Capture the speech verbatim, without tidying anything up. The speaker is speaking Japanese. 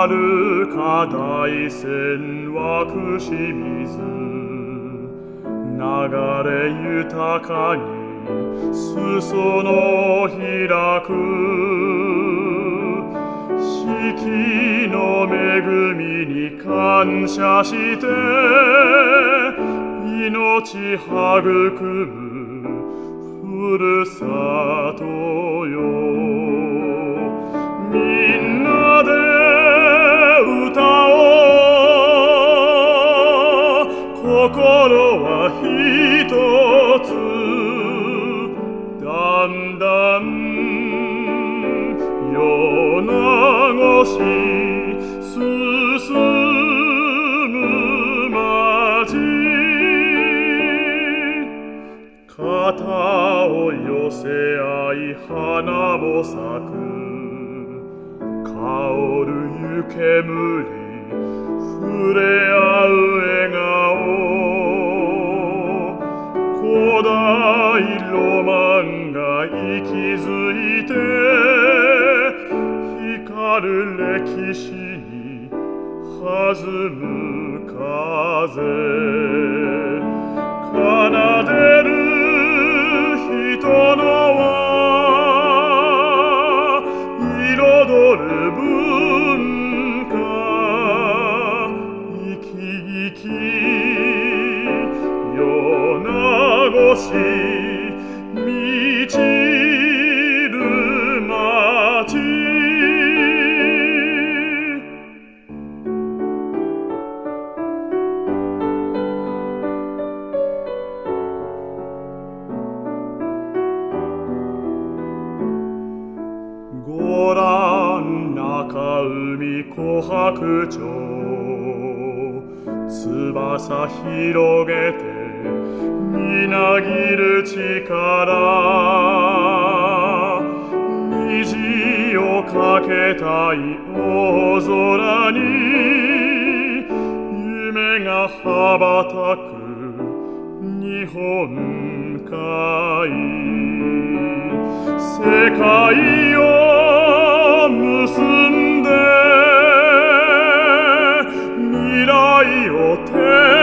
遥か大山湧くし水、流れ豊かに裾野開く、四季の恵みに感謝して命育むふるさとよ。みんなで歌おう、心は一つ、だんだん世流し進む街、肩を寄せ合い花も咲く、香る湯煙触れ合う笑顔、古代ロマンが息づいて光る歴史に弾む風、奏でる人の輪、彩る文化、生き生き世流し満ちる街、ごらん中海琥珀町、翼広げてみなぎる力、虹をかけたい大空に夢が羽ばたく日本海、世界を結んで未来を照